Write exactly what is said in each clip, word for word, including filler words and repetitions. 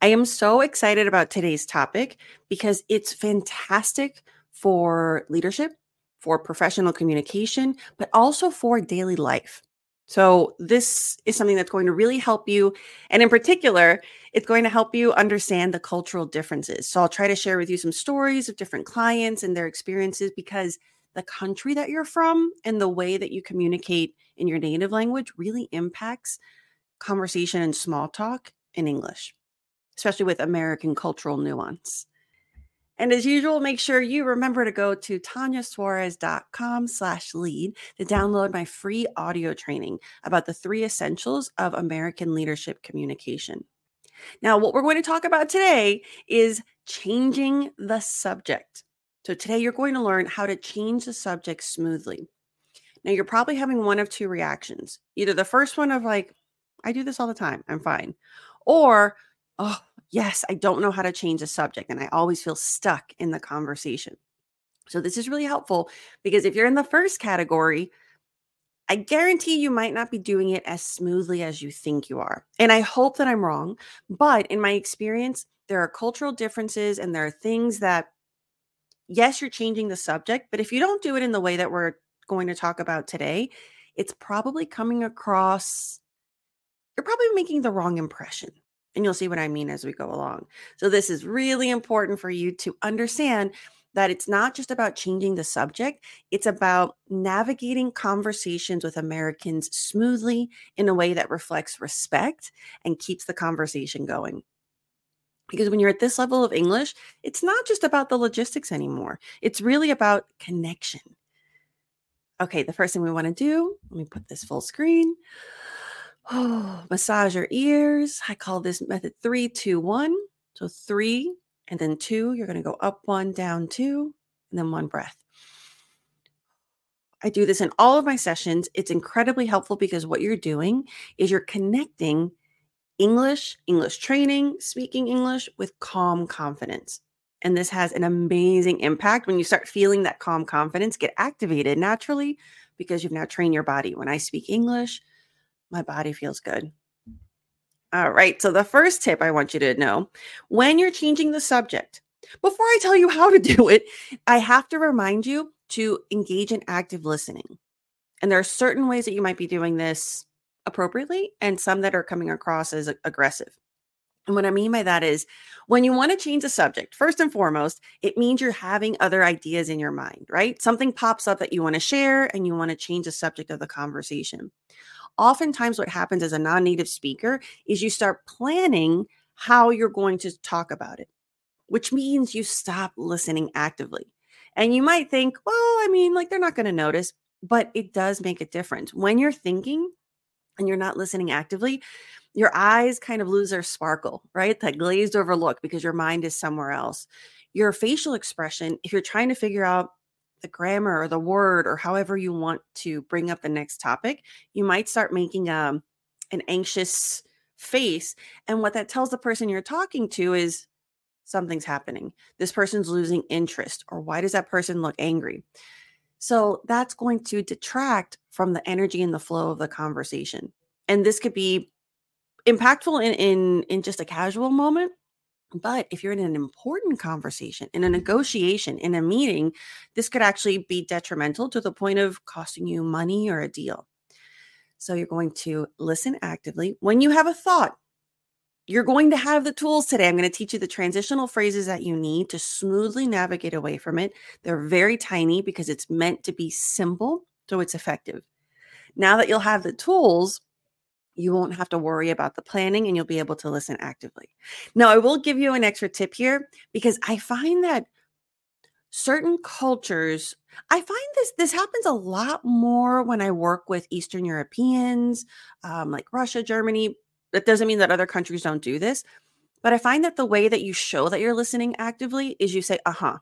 I am so excited about today's topic because it's fantastic for leadership, for professional communication, but also for daily life. So, this is something that's going to really help you. And in particular, it's going to help you understand the cultural differences. So, I'll try to share with you some stories of different clients and their experiences because the country that you're from and the way that you communicate in your native language really impacts conversation and small talk in English, especially with American cultural nuance. And as usual, make sure you remember to go to tanyasuarez.com slash lead to download my free audio training about the three essentials of American leadership communication. Now, what we're going to talk about today is changing the subject. So today you're going to learn how to change the subject smoothly. Now, you're probably having one of two reactions. Either the first one of like, I do this all the time, I'm fine. Or, oh, yes, I don't know how to change the subject and I always feel stuck in the conversation. So this is really helpful because if you're in the first category, I guarantee you might not be doing it as smoothly as you think you are. And I hope that I'm wrong, but in my experience, there are cultural differences and there are things that, yes, you're changing the subject, but if you don't do it in the way that we're going to talk about today, it's probably coming across, you're probably making the wrong impression. And you'll see what I mean as we go along. So this is really important for you to understand that it's not just about changing the subject. It's about navigating conversations with Americans smoothly in a way that reflects respect and keeps the conversation going. Because when you're at this level of English, it's not just about the logistics anymore. It's really about connection. Okay, the first thing we want to do, let me put this full screen. Oh, massage your ears. I call this method three, two, one. So three and then two. You're going to go up one, down two, and then one breath. I do this in all of my sessions. It's incredibly helpful because what you're doing is you're connecting English, English training, speaking English with calm confidence. And this has an amazing impact when you start feeling that calm confidence get activated naturally because you've now trained your body. When I speak English, my body feels good. All right. So the first tip I want you to know, when you're changing the subject, before I tell you how to do it, I have to remind you to engage in active listening. And there are certain ways that you might be doing this appropriately and some that are coming across as aggressive. And what I mean by that is when you want to change the subject, first and foremost, it means you're having other ideas in your mind, right? Something pops up that you want to share and you want to change the subject of the conversation. Oftentimes what happens as a non-native speaker is you start planning how you're going to talk about it, which means you stop listening actively. And you might think, well, I mean, like they're not going to notice, but it does make a difference. When you're thinking and you're not listening actively, your eyes kind of lose their sparkle, right? That glazed over look because your mind is somewhere else. Your facial expression, if you're trying to figure out the grammar or the word or however you want to bring up the next topic, you might start making um, an anxious face. And what that tells the person you're talking to is something's happening. This person's losing interest, or why does that person look angry? So that's going to detract from the energy and the flow of the conversation. And this could be impactful in, in, in just a casual moment. But if you're in an important conversation, in a negotiation, in a meeting, this could actually be detrimental to the point of costing you money or a deal. So you're going to listen actively. When you have a thought, you're going to have the tools today. I'm going to teach you the transitional phrases that you need to smoothly navigate away from it. They're very tiny because it's meant to be simple, so it's effective. Now that you'll have the tools, you won't have to worry about the planning and you'll be able to listen actively. Now, I will give you an extra tip here because I find that certain cultures, I find this this happens a lot more when I work with Eastern Europeans, um, like Russia, Germany. That doesn't mean that other countries don't do this, but I find that the way that you show that you're listening actively is you say, uh-huh.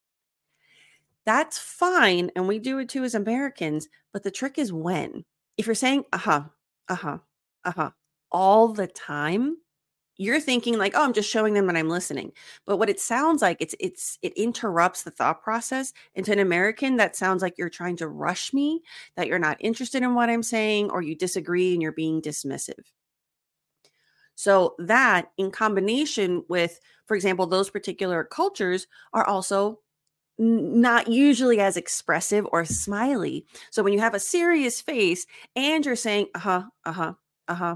That's fine, and we do it too as Americans, but the trick is when. If you're saying, uh-huh, uh-huh, uh-huh, all the time, you're thinking like, oh, I'm just showing them that I'm listening. But what it sounds like, it's it's it interrupts the thought process. And to an American, that sounds like you're trying to rush me, that you're not interested in what I'm saying, or you disagree and you're being dismissive. So that in combination with, for example, those particular cultures are also n- not usually as expressive or smiley. So when you have a serious face and you're saying, uh huh, uh huh, uh huh,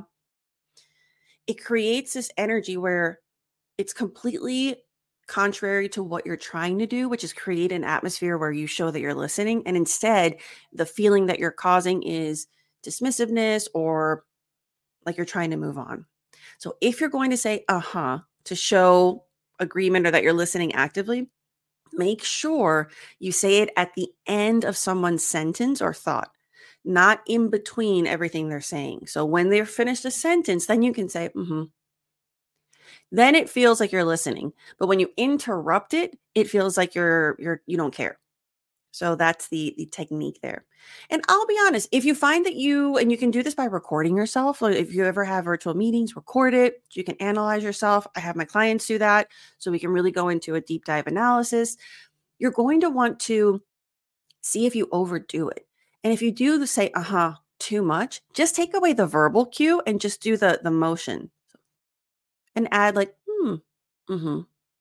it creates this energy where it's completely contrary to what you're trying to do, which is create an atmosphere where you show that you're listening. And instead, the feeling that you're causing is dismissiveness or like you're trying to move on. So if you're going to say, uh huh, to show agreement or that you're listening actively, make sure you say it at the end of someone's sentence or thought, not in between everything they're saying. So when they're finished a sentence, then you can say, mm hmm. Then it feels like you're listening. But when you interrupt it, it feels like you're you're you don't care. So that's the the technique there. And I'll be honest, if you find that you and you can do this by recording yourself, like if you ever have virtual meetings, record it. You can analyze yourself. I have my clients do that so we can really go into a deep dive analysis. You're going to want to see if you overdo it. And if you do the say uh-huh too much, just take away the verbal cue and just do the the motion and add like hmm, mhm.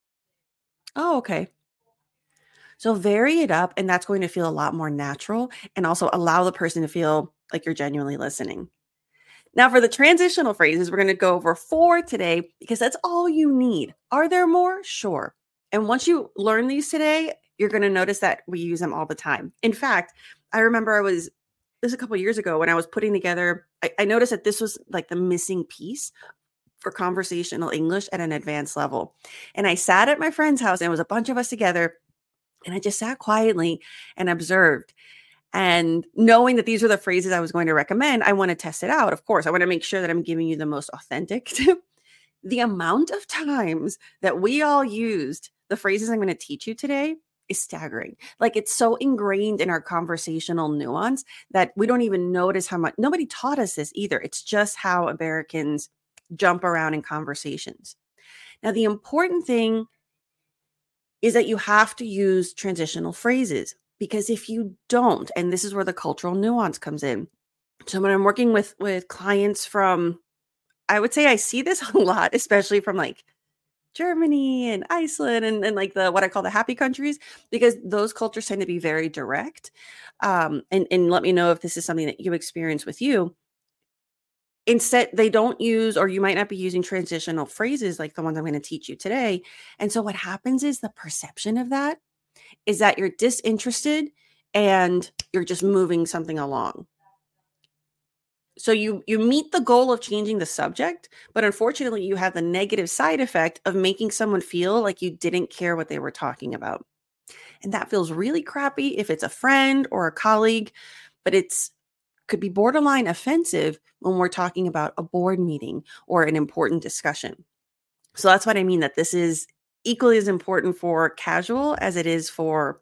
Oh, okay. So vary it up, and that's going to feel a lot more natural and also allow the person to feel like you're genuinely listening. Now, for the transitional phrases, we're going to go over four today because that's all you need. Are there more? Sure. And once you learn these today, you're going to notice that we use them all the time. In fact, I remember I was this a couple years ago when I was putting together, I, I noticed that this was like the missing piece for conversational English at an advanced level. And I sat at my friend's house and it was a bunch of us together and I just sat quietly and observed. And knowing that these were the phrases I was going to recommend, I want to test it out. Of course, I want to make sure that I'm giving you the most authentic. The amount of times that we all used the phrases I'm going to teach you today is staggering. Like it's so ingrained in our conversational nuance that we don't even notice how much nobody taught us this either. It's just how Americans jump around in conversations. Now, the important thing is that you have to use transitional phrases because if you don't, and this is where the cultural nuance comes in. So when I'm working with with clients from, I would say I see this a lot, especially from like Germany and Iceland and, and like the what I call the happy countries, because those cultures tend to be very direct. Um, and, and let me know if this is something that you experience with you. Instead, they don't use, or you might not be using transitional phrases like the ones I'm going to teach you today. And so what happens is the perception of that is that you're disinterested and you're just moving something along. So you you meet the goal of changing the subject, but unfortunately you have the negative side effect of making someone feel like you didn't care what they were talking about. And that feels really crappy if it's a friend or a colleague, but it's could be borderline offensive when we're talking about a board meeting or an important discussion. So that's what I mean that this is equally as important for casual as it is for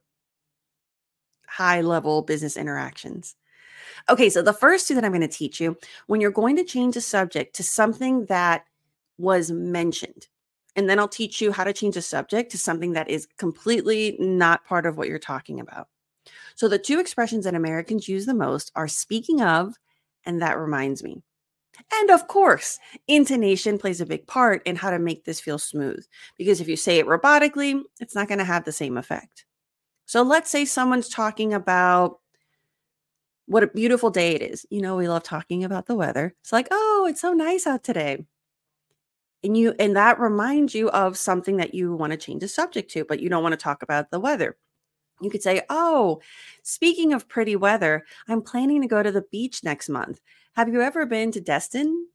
high level business interactions. Okay, so the first two that I'm going to teach you, when you're going to change a subject to something that was mentioned, and then I'll teach you how to change a subject to something that is completely not part of what you're talking about. So the two expressions that Americans use the most are speaking of, and that reminds me. And of course, intonation plays a big part in how to make this feel smooth, because if you say it robotically, it's not going to have the same effect. So let's say someone's talking about what a beautiful day it is. You know, we love talking about the weather. It's like, "Oh, it's so nice out today." And you and that reminds you of something that you want to change the subject to, but you don't want to talk about the weather. You could say, "Oh, speaking of pretty weather, I'm planning to go to the beach next month. Have you ever been to Destin?"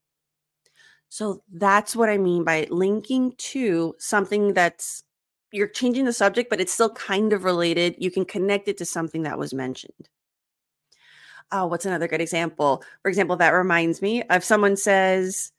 So that's what I mean by linking to something that's you're changing the subject, but it's still kind of related. You can connect it to something that was mentioned. Oh, what's another good example? For example, that reminds me if someone says,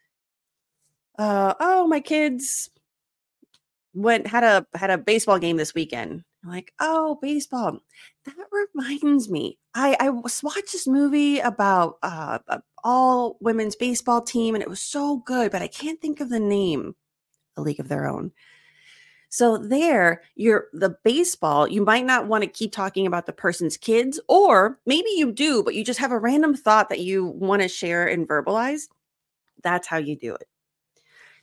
uh, "Oh, my kids went had a had a baseball game this weekend." I'm like, "Oh, baseball. That reminds me. I I was watched this movie about uh, a all women's baseball team, and it was so good, but I can't think of the name. A League of Their Own." So there, you're the baseball, you might not want to keep talking about the person's kids, or maybe you do, but you just have a random thought that you want to share and verbalize. That's how you do it.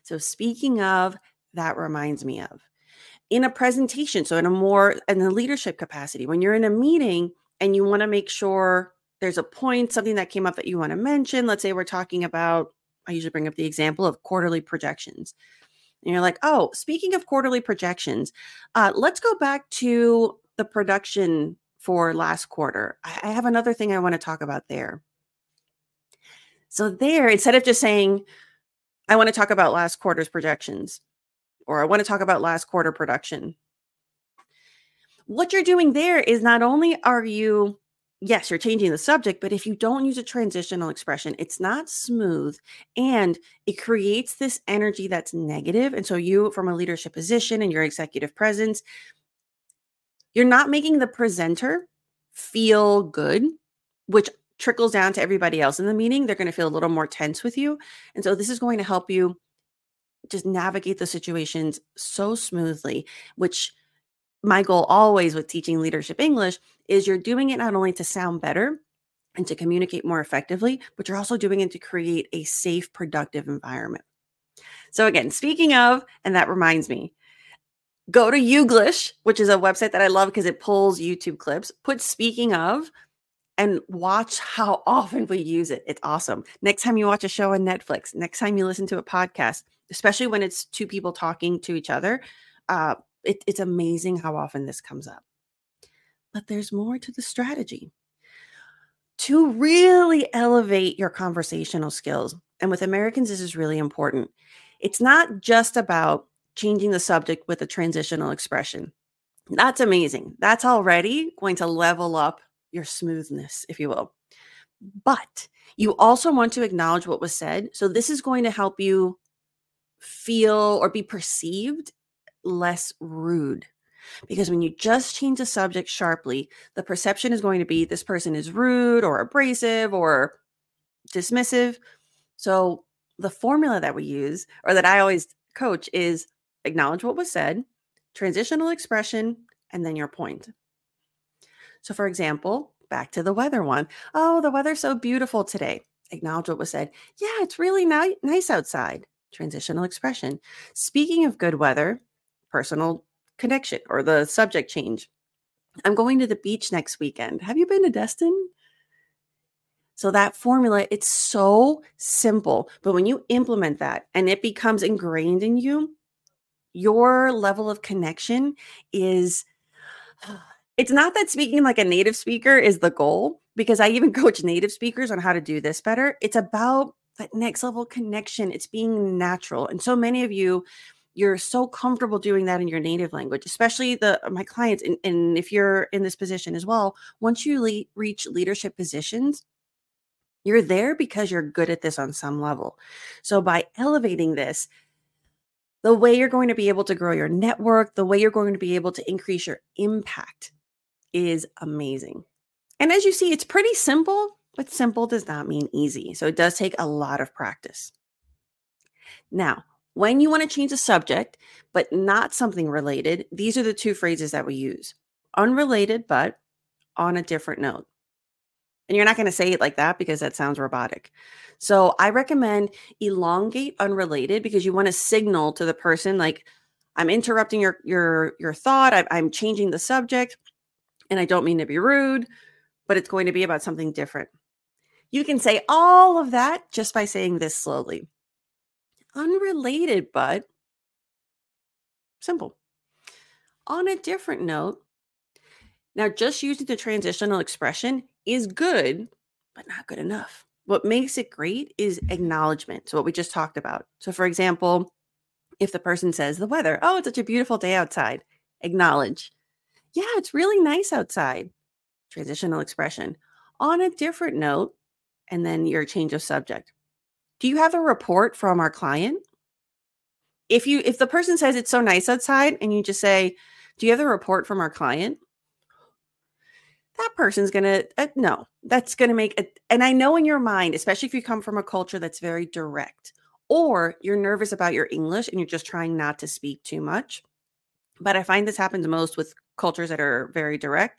So speaking of, that reminds me of in a presentation. So in a more in a leadership capacity, when you're in a meeting and you want to make sure there's a point, something that came up that you want to mention. Let's say we're talking about, I usually bring up the example of quarterly projections. And you're like, oh, speaking of quarterly projections, uh, let's go back to the production for last quarter. I, I have another thing I want to talk about there. So there, instead of just saying, I want to talk about last quarter's projections, or I want to talk about last quarter production, what you're doing there is not only are you, yes, you're changing the subject, but if you don't use a transitional expression, it's not smooth and it creates this energy that's negative. And so you, from a leadership position and your executive presence, you're not making the presenter feel good, which trickles down to everybody else in the meeting. They're going to feel a little more tense with you. And so this is going to help you just navigate the situations so smoothly, which my goal always with teaching leadership English is you're doing it not only to sound better and to communicate more effectively, but you're also doing it to create a safe, productive environment. So again, speaking of, and that reminds me, go to Youglish, which is a website that I love because it pulls YouTube clips, put speaking of, and watch how often we use it. It's awesome. Next time you watch a show on Netflix, next time you listen to a podcast, especially when it's two people talking to each other, uh, it, it's amazing how often this comes up. But there's more to the strategy. To really elevate your conversational skills, and with Americans, this is really important. It's not just about changing the subject with a transitional expression. That's amazing. That's already going to level up your smoothness, if you will. But you also want to acknowledge what was said. So this is going to help you feel or be perceived less rude. Because when you just change the subject sharply, the perception is going to be this person is rude or abrasive or dismissive. So the formula that we use, or that I always coach, is acknowledge what was said, transitional expression, and then your point. So for example, back to the weather one. Oh, the weather's so beautiful today. Acknowledge what was said. Yeah, it's really ni- nice outside. Transitional expression. Speaking of good weather, personal connection or the subject change. I'm going to the beach next weekend. Have you been to Destin? So that formula, it's so simple, but when you implement that and it becomes ingrained in you, your level of connection is, it's not that speaking like a native speaker is the goal, because I even coach native speakers on how to do this better. It's about that next level connection. It's being natural. And so many of you, you're so comfortable doing that in your native language, especially the my clients. And, and if you're in this position as well, once you le- reach leadership positions, you're there because you're good at this on some level. So by elevating this, the way you're going to be able to grow your network, the way you're going to be able to increase your impact is amazing. And as you see, it's pretty simple, but simple does not mean easy. So it does take a lot of practice. Now, when you want to change the subject, but not something related, these are the two phrases that we use. Unrelated, but on a different note. And you're not going to say it like that because that sounds robotic. So I recommend elongate unrelated, because you want to signal to the person like, I'm interrupting your your your thought. I, I'm changing the subject, and I don't mean to be rude, but it's going to be about something different. You can say all of that just by saying this slowly. Unrelated, but simple. On a different note, now just using the transitional expression is good, but not good enough. What makes it great is acknowledgement. So what we just talked about. So for example, if the person says the weather, oh, it's such a beautiful day outside, acknowledge. Yeah, it's really nice outside. Transitional expression. On a different note, and then your change of subject. Do you have a report from our client? If you if the person says it's so nice outside and you just say, do you have the report from our client? That person's going to, uh, no, that's going to make it. And I know in your mind, especially if you come from a culture that's very direct, or you're nervous about your English and you're just trying not to speak too much. But I find this happens most with cultures that are very direct.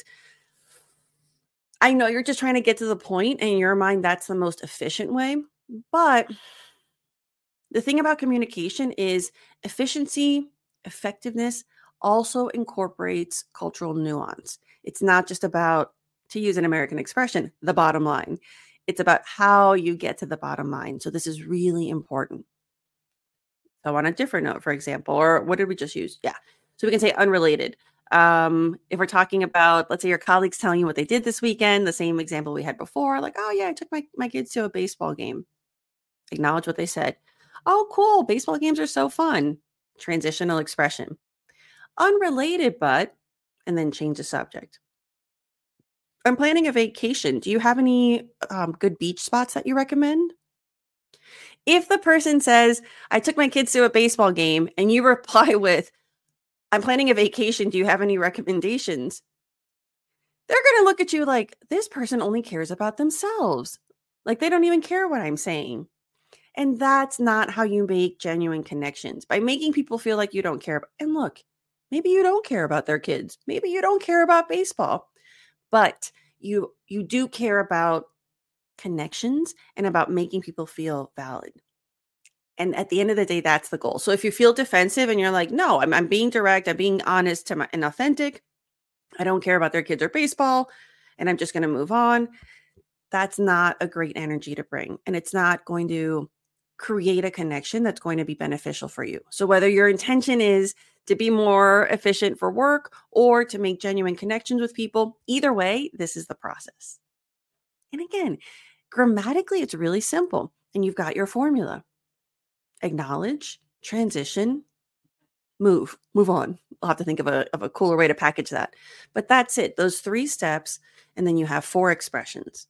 I know you're just trying to get to the point, and in your mind, that's the most efficient way. But The thing about communication is efficiency, effectiveness also incorporates cultural nuance. It's not just about, to use an American expression, the bottom line. It's about how you get to the bottom line. So this is really important. So on a different note, for example, or what did we just use? Yeah. So we can say unrelated. Um, if we're talking about, let's say your colleagues telling you what they did this weekend, the same example we had before, like, oh yeah, I took my, my kids to a baseball game. Acknowledge what they said. Oh, cool. Baseball games are so fun. Transitional expression. Unrelated, but, and then change the subject. I'm planning a vacation. Do you have any um, good beach spots that you recommend? If the person says, I took my kids to a baseball game, and you reply with, I'm planning a vacation. Do you have any recommendations? They're going to look at you like, this person only cares about themselves. Like they don't even care what I'm saying. And that's not how you make genuine connections. By making people feel like you don't care. About, and look, maybe you don't care about their kids. Maybe you don't care about baseball. But you you do care about connections and about making people feel valid. And at the end of the day, that's the goal. So if you feel defensive and you're like, no, I'm, I'm being direct, I'm being honest to my, and authentic, I don't care about their kids or baseball, and I'm just going to move on. That's not a great energy to bring. And it's not going to create a connection that's going to be beneficial for you. So whether your intention is to be more efficient for work or to make genuine connections with people, either way, this is the process. And again, grammatically, it's really simple. And you've got your formula. Acknowledge, transition, move, move on. I'll have to think of a, of a cooler way to package that. But that's it. Those three steps. And then you have four expressions.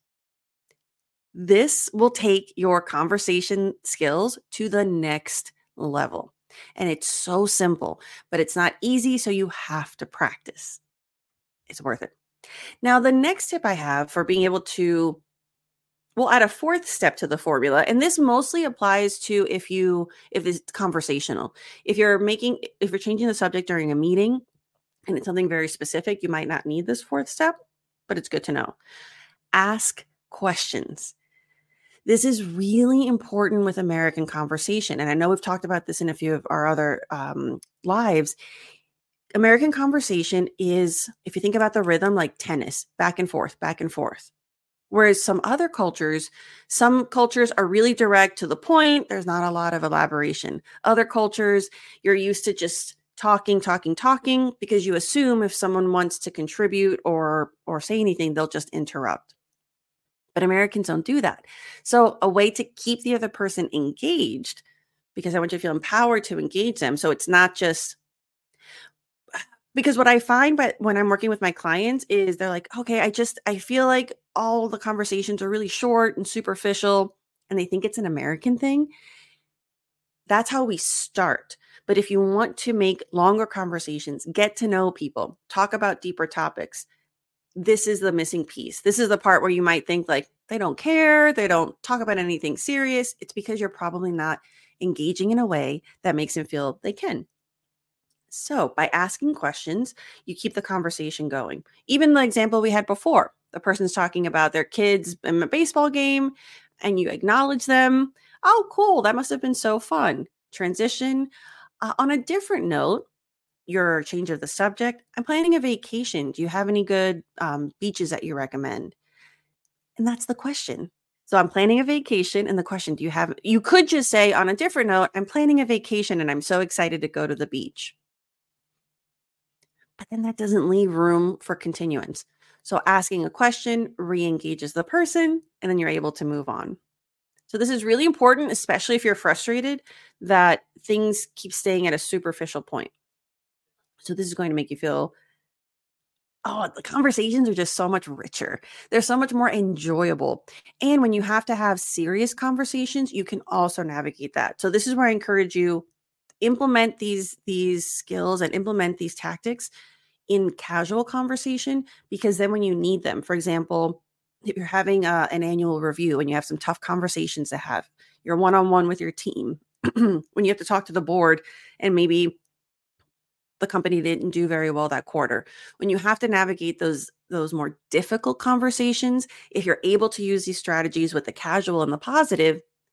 This will take your conversation skills to the next level. And it's so simple, but it's not easy. So you have to practice. It's worth it. Now, the next tip I have for being able to, we'll add a fourth step to the formula. And this mostly applies to if you, if it's conversational, if you're making, if you're changing the subject during a meeting and it's something very specific, you might not need this fourth step, but it's good to know. Ask questions. This is really important with American conversation. And I know we've talked about this in a few of our other um, lives. American conversation is, if you think about the rhythm, like tennis, back and forth, back and forth. Whereas some other cultures, some cultures are really direct to the point. There's not a lot of elaboration. Other cultures, you're used to just talking, talking, talking, because you assume if someone wants to contribute or or say anything, they'll just interrupt. But Americans don't do that. So a way to keep the other person engaged, because I want you to feel empowered to engage them. So it's not just, because what I find but when I'm working with my clients is they're like, okay, I just, I feel like all the conversations are really short and superficial, and they think it's an American thing. That's how we start. But if you want to make longer conversations, get to know people, talk about deeper topics, this is the missing piece. This is the part where you might think like they don't care, they don't talk about anything serious. It's because you're probably not engaging in a way that makes them feel they can. So by asking questions, you keep the conversation going. Even the example we had before, the person's talking about their kids in a baseball game and you acknowledge them. Oh, cool. That must have been so fun. Transition. Uh, on a different note, your change of the subject. I'm planning a vacation. Do you have any good um, beaches that you recommend? And that's the question. So I'm planning a vacation. And the question, do you have, you could just say on a different note, I'm planning a vacation and I'm so excited to go to the beach. But then that doesn't leave room for continuance. So asking a question re-engages the person and then you're able to move on. So this is really important, especially if you're frustrated that things keep staying at a superficial point. So this is going to make you feel, oh, the conversations are just so much richer. They're so much more enjoyable. And when you have to have serious conversations, you can also navigate that. So this is where I encourage you, implement these, these skills and implement these tactics in casual conversation, because then when you need them, for example, if you're having a, an annual review and you have some tough conversations to have, you're one-on-one with your team, when you have to talk to the board and maybe the company didn't do very well that quarter. When you have to navigate those, those more difficult conversations, if you're able to use these strategies with the casual and the positive,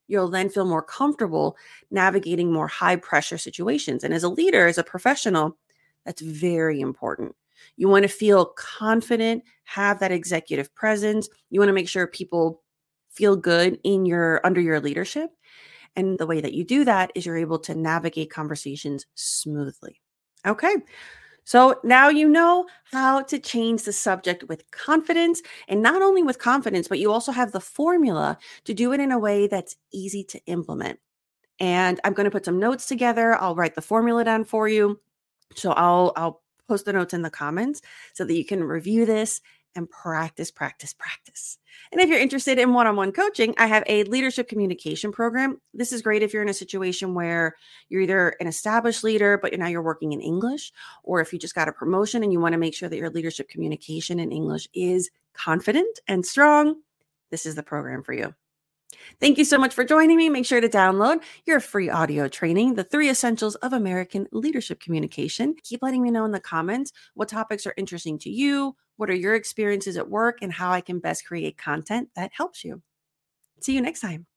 You'll then feel more comfortable navigating more high pressure situations. And as a leader, as a professional, that's very important. You want to feel confident, have that executive presence. You want to make sure people feel good in your under your leadership. And the way that you do that is you're able to navigate conversations smoothly. Okay. So now you know how to change the subject with confidence, and not only with confidence, but you also have the formula to do it in a way that's easy to implement. And I'm going to put some notes together. I'll write the formula down for you. So I'll I'll post the notes in the comments so that you can review this and practice, practice, practice. And if you're interested in one-on-one coaching, I have a leadership communication program. This is great if you're in a situation where you're either an established leader, but now you're working in English, or if you just got a promotion and you want to make sure that your leadership communication in English is confident and strong. This is the program for you. Thank you so much for joining me. Make sure to download your free audio training, The Three Essentials of American Leadership Communication. Keep letting me know in the comments what topics are interesting to you, what are your experiences at work, and how I can best create content that helps you. See you next time.